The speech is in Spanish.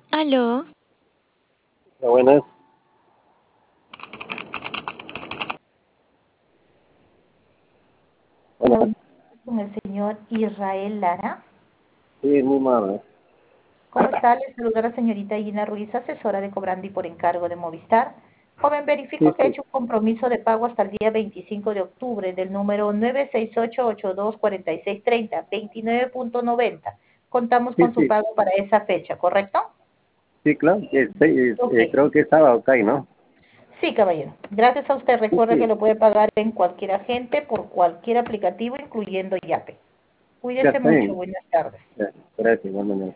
Aló, Buenas. Hola, Buenas. con el señor Israel Lara. Sí, muy mal. ¿Cómo está? Le saluda la señorita Gina Ruiz, asesora de Cobrandi por encargo de Movistar. Joven, Sí, verifico que ha sí, hecho un compromiso de pago hasta el día 25 de octubre del número 968824630, 29.90. Contamos sí, con su sí, pago para esa fecha, ¿correcto? sí, claro. Ok. Creo que es sábado acá, ¿no? Sí, caballero. Gracias a usted. Sí, Recuerde que sí. lo puede pagar en cualquier agente por cualquier aplicativo, incluyendo Yape. Ya Cuídese está mucho. bien. Buenas tardes. Ya, gracias, igualmente.